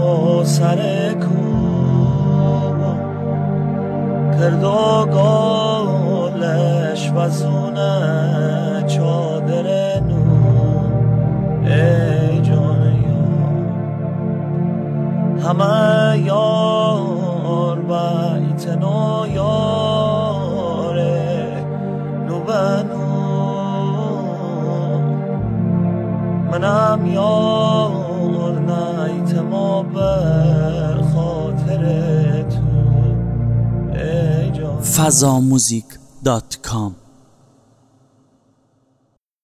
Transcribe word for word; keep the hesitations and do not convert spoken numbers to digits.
سر کو کردو گالش وزونه چادر نو ای جان یار همه یار بیت نو یاره نو بنو منم یار نیت ما به خاطر تو ای جان فضا موزیک دات کام